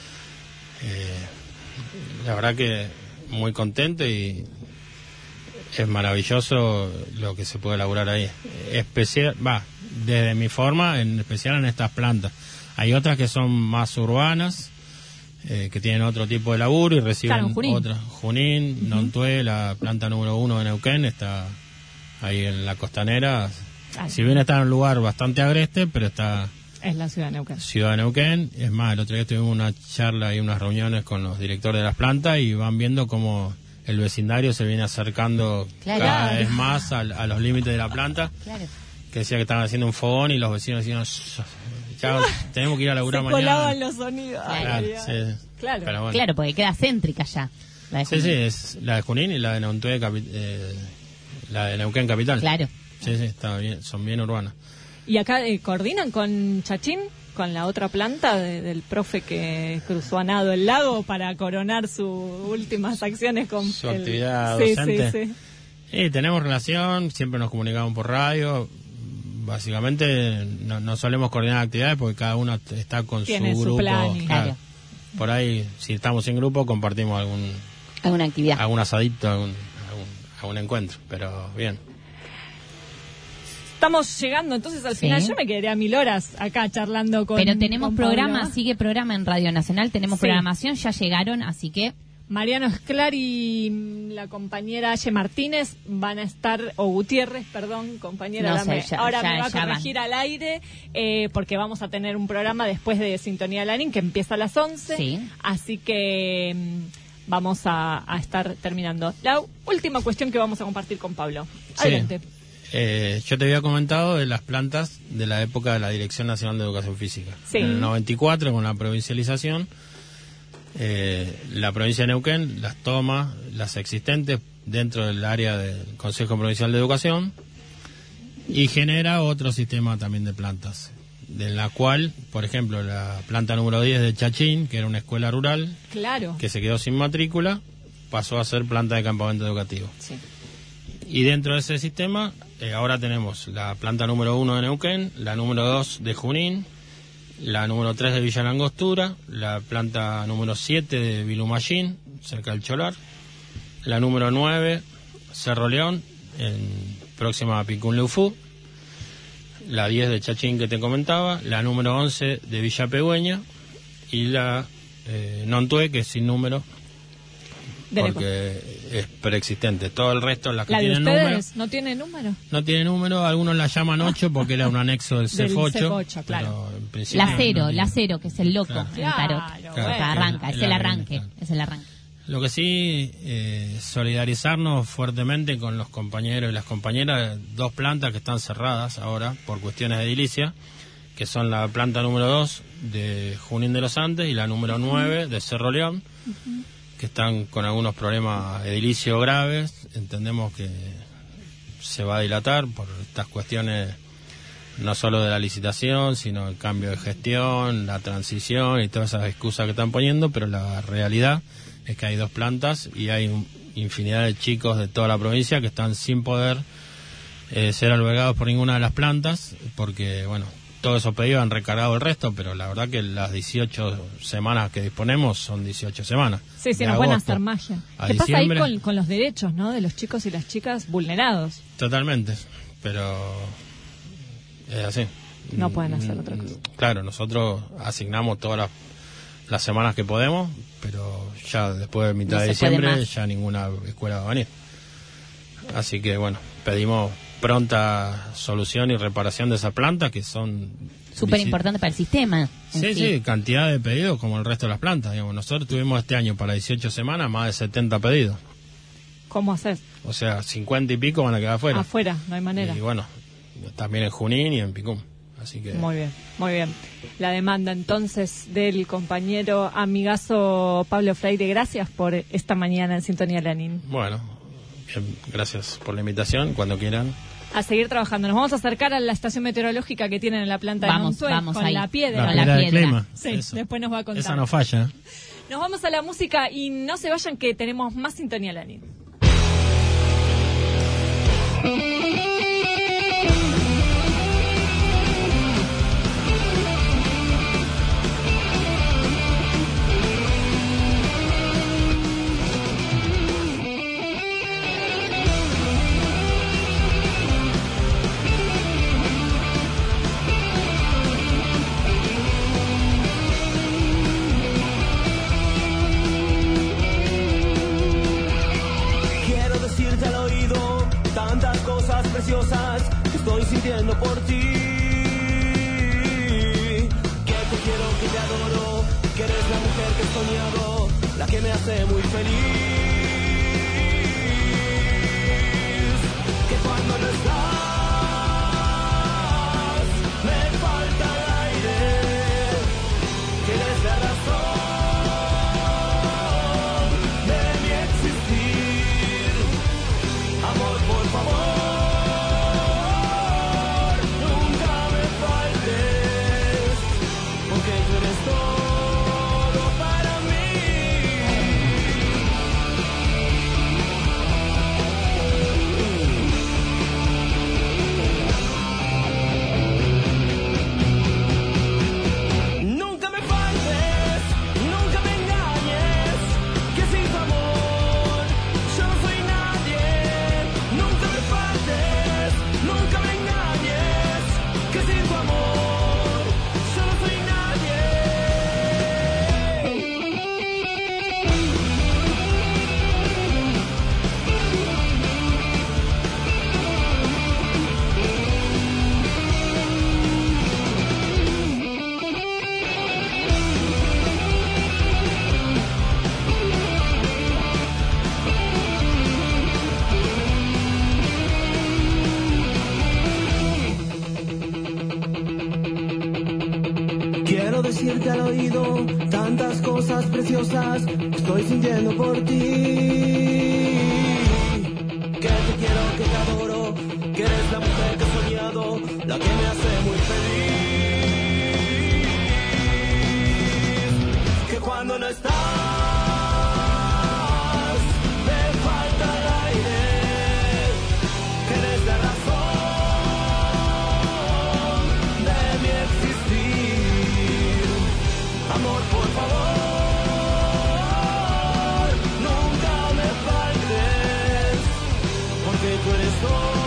La verdad que muy contento y es maravilloso lo que se puede elaborar ahí. Desde mi forma, en especial en estas plantas. Hay otras que son más urbanas, que tienen otro tipo de laburo y reciben otras. Junín, Nontué, la planta número 1 de Neuquén, está ahí en la costanera. Si bien está en un lugar bastante agreste, pero está... Es la ciudad de Neuquén. Ciudad de Neuquén. Es más, el otro día tuvimos una charla y unas reuniones con los directores de las plantas y van viendo cómo el vecindario se viene acercando cada vez más a los límites de la planta. Claro. Que decía que estaban haciendo un fogón y los vecinos decían... Ya tenemos que ir a laburar mañana. Colaban los sonidos. Claro, porque queda céntrica ya. Sí, es la de Junín y la de Nontué, la de Neuquén Capital. Claro. Sí, está bien, son bien urbanas. ¿Y acá coordinan con Chachín, con la otra planta del profe que cruzó a nado el lago para coronar sus últimas acciones con su actividad docente? Sí, tenemos relación, siempre nos comunicamos por radio. Básicamente no solemos coordinar actividades porque cada uno está con su grupo. Plan claro. Por ahí, si estamos en grupo, compartimos alguna actividad, algún asadito, algún encuentro, pero bien. Estamos llegando entonces al final. Yo me quedaría 1000 horas acá charlando con... Pero tenemos programa, sigue programa en Radio Nacional, tenemos programación, ya llegaron, así que... Mariano Esclar y la compañera Aye Martínez van a estar, o Gutiérrez, perdón, compañera. Ahora me va a corregir al aire, porque vamos a tener un programa después de Sintonía Lanín que empieza a las 11. Sí. Así que vamos a estar terminando. La última cuestión que vamos a compartir con Pablo. Adelante. Yo te había comentado de las plantas de la época de la Dirección Nacional de Educación Física. Sí. En el 94, con la provincialización, la provincia de Neuquén las toma, las existentes dentro del área del Consejo Provincial de Educación, y genera otro sistema también de plantas, de la cual, por ejemplo, la planta número 10 de Chachín, que era una escuela rural, que se quedó sin matrícula, pasó a ser planta de campamento educativo. Sí. Y dentro de ese sistema, ahora tenemos la planta número 1 de Neuquén, la número 2 de Junín, la número 3 de Villa Langostura, la planta número 7 de Vilumallín, cerca del Cholar, la número 9, Cerro León, próxima a Picunleufú, la 10 de Chachín que te comentaba, la número 11 de Villa Pegüeña y la Nontué, que es sin número, porque es preexistente. Todo el resto, las que ¿La de tienen ustedes número, no tiene número? no tiene número, algunos la llaman 8 porque era un anexo del CEF8. CEF8, claro. Pero en principio La cero, que es el loco, Claro. el tarot. Claro, O sea, bueno. arranca, es el arranque, Claro. es el arranque. Lo que sí, solidarizarnos fuertemente con los compañeros y las compañeras, 2 plantas que están cerradas ahora por cuestiones de edilicia, que son la planta número 2 de Junín de los Andes y la número 9 de Cerro León, que están con algunos problemas edilicios graves. Entendemos que se va a dilatar por estas cuestiones, no solo de la licitación, sino el cambio de gestión, la transición y todas esas excusas que están poniendo, pero la realidad es que hay 2 plantas y hay infinidad de chicos de toda la provincia que están sin poder ser albergados por ninguna de las plantas, porque, bueno, todos esos pedidos han recargado el resto, pero la verdad que las 18 semanas que disponemos son 18 semanas. Sí, De no pueden agosto hacer magia. a ¿Qué pasa ahí diciembre. con los derechos, ¿no? De los chicos y las chicas vulnerados. Totalmente, pero es así. No pueden hacer otra cosa. Claro, nosotros asignamos todas las semanas que podemos, pero ya después de mitad No de se puede diciembre más. ya ninguna escuela va a venir. Así que bueno, pedimos pronta solución y reparación de esa planta, que son Súper importante para el sistema. en Sí, cantidad de pedidos como el resto de las plantas. Digamos. Nosotros tuvimos este año para 18 semanas más de 70 pedidos. ¿Cómo haces? O sea, 50 y pico van a quedar afuera. Afuera, no hay manera. Y bueno, también en Junín y en Picum. Así que Muy bien, muy bien. La demanda entonces del compañero amigazo Pablo Freire. Gracias por esta mañana en Sintonía Lanín. bueno, bien, gracias por la invitación. Cuando quieran. A seguir trabajando. Nos vamos a acercar a la estación meteorológica que tienen en la planta de Vamos, Montuel, vamos con ahí. la piedra. Con la del piedra. clima. Sí, Eso. después nos va a contar. Esa no falla. Nos vamos a la música y no se vayan que tenemos más Sintonía Lanín. Quiero decirte al oído tantas cosas preciosas que estoy sintiendo por ti. Que te quiero, que te adoro, que eres la mujer que he soñado, la que me hace muy feliz. Que cuando no estás me falta el aire, que eres la razón de mi existir. Amor, por favor, nunca me faltes, porque tú eres todo para mí. Nunca me faltes, nunca me engañes, que sin tu amor yo no soy nadie. Nunca me faltes, nunca me engañes, que sin tu amor yo no soy nadie. Quiero decirte al oído tantas cosas preciosas que estoy sintiendo por ti. Que te quiero, que te adoro, que eres la mujer que he soñado, la que me hace muy feliz. Que cuando no estás me falta el aire, que eres la razón de mi existir. Amor, por favor, nunca me faltes, porque tú eres todo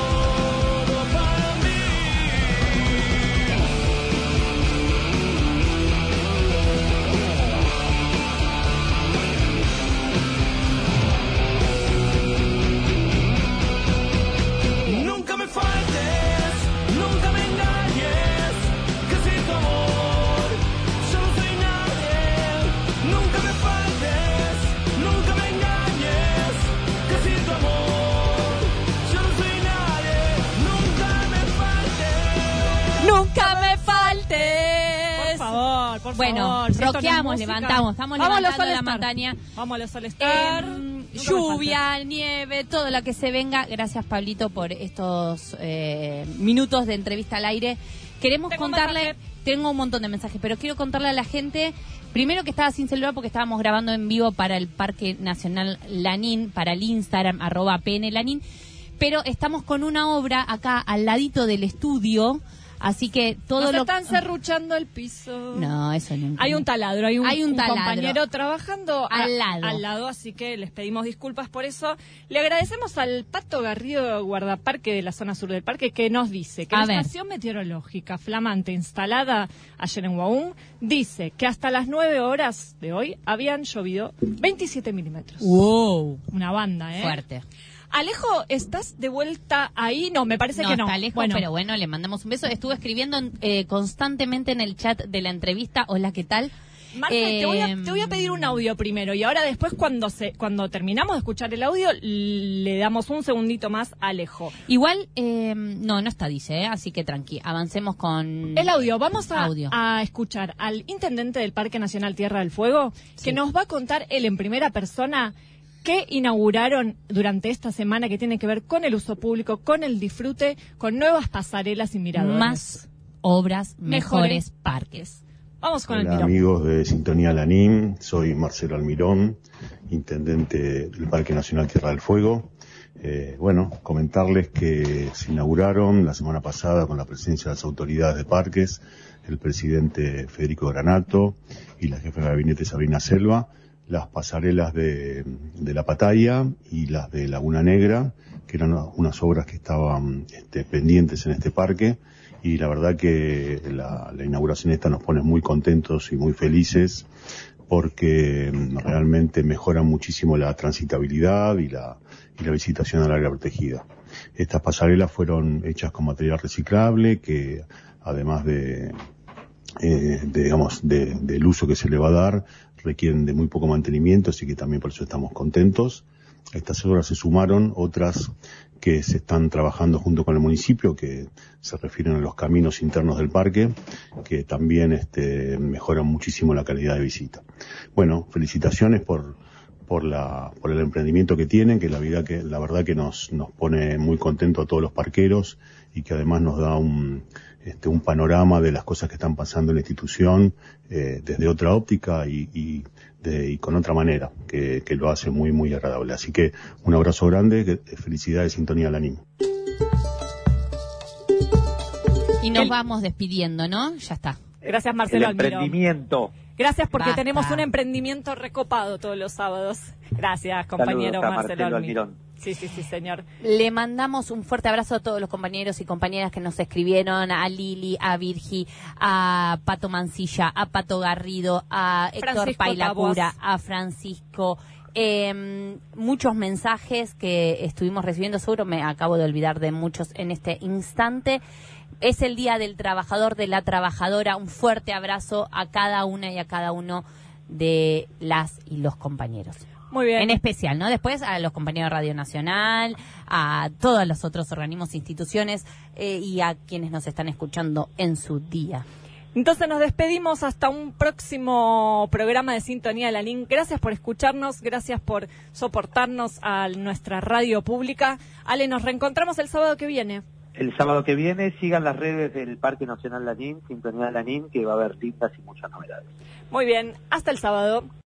por Bueno, favor. Si esto no es roqueamos, música. levantamos, estamos Vamos a los levantando la All-Star. montaña. Vamos a los All-Star. Lluvia, nieve, todo lo que se venga. Gracias, Pablito, por estos minutos de entrevista al aire. Queremos Tengo un contarle, mensaje. tengo un montón de mensajes, pero quiero contarle a la gente, primero que estaba sin celular porque estábamos grabando en vivo para el Parque Nacional Lanín, para el Instagram, @PNLanín, pero estamos con una obra acá al ladito del estudio, así que todo Nos lo... están serruchando el piso. No, eso nunca. Hay un taladro, hay un taladro compañero trabajando al lado, así que les pedimos disculpas por eso. Le agradecemos al Pato Garrido, guardaparque de la zona sur del parque, que nos dice que A la ver. estación meteorológica flamante instalada ayer en Guaún dice que hasta las 9 horas de hoy habían llovido 27 milímetros. ¡Wow! Una banda, Fuerte. Alejo, ¿estás de vuelta ahí? No, me parece que no. Está lejos, pero bueno, le mandamos un beso. Estuve escribiendo constantemente en el chat de la entrevista. Hola, ¿qué tal? Marce, te voy a pedir un audio primero y ahora después cuando terminamos de escuchar el audio le damos un segundito más a Alejo. Igual, no está, dice, así que tranqui. Avancemos con... El audio, vamos Audio. a escuchar al intendente del Parque Nacional Tierra del Fuego, que nos va a contar él en primera persona qué inauguraron durante esta semana que tiene que ver con el uso público, con el disfrute, con nuevas pasarelas y miradores. Más obras, mejores parques. Vamos con Hola, el mirón. amigos de Sintonía Lanín, soy Marcelo Almirón, intendente del Parque Nacional Tierra del Fuego. Comentarles que se inauguraron la semana pasada con la presencia de las autoridades de parques, el presidente Federico Granato y la jefa de gabinete Sabrina Selva, las pasarelas de La Pataya y las de Laguna Negra, que eran unas obras que estaban pendientes en este parque, y la verdad que la inauguración esta nos pone muy contentos y muy felices porque realmente mejora muchísimo la transitabilidad y la visitación al área protegida. Estas pasarelas fueron hechas con material reciclable que, además del uso que se le va a dar, requieren de muy poco mantenimiento, así que también por eso estamos contentos. A estas obras se sumaron otras que se están trabajando junto con el municipio, que se refieren a los caminos internos del parque, que también mejoran muchísimo la calidad de visita. Bueno, felicitaciones por el emprendimiento que tienen, que la verdad que nos pone muy contentos a todos los parqueros y que además nos da un panorama de las cosas que están pasando en la institución desde otra óptica y con otra manera, que lo hace muy, muy agradable. Así que un abrazo grande, felicidades, Sintonía Lanín. Y nos vamos despidiendo, ¿no? Ya está. Gracias, Marcelo El Almirón. emprendimiento. Gracias porque Basta. tenemos un emprendimiento recopado todos los sábados. Gracias, compañero Saludos a Marcelo Almirón. Almirón. Sí, señor. Le mandamos un fuerte abrazo a todos los compañeros y compañeras que nos escribieron, a Lili, a Virgi, a Pato Mancilla, a Pato Garrido, a Héctor Francisco Pailacura, Taboas. a Francisco. Muchos mensajes que estuvimos recibiendo, seguro me acabo de olvidar de muchos en este instante. Es el Día del Trabajador, de la Trabajadora. Un fuerte abrazo a cada una y a cada uno de las y los compañeros. Muy bien. En especial, ¿no? Después a los compañeros de Radio Nacional, a todos los otros organismos, instituciones y a quienes nos están escuchando en su día. Entonces nos despedimos hasta un próximo programa de Sintonía Lanín. Gracias por escucharnos, gracias por soportarnos a nuestra radio pública. Ale, nos reencontramos el sábado que viene. El sábado que viene sigan las redes del Parque Nacional Lanín, Sintonía Lanín, que va a haber lindas y muchas novedades. Muy bien, hasta el sábado.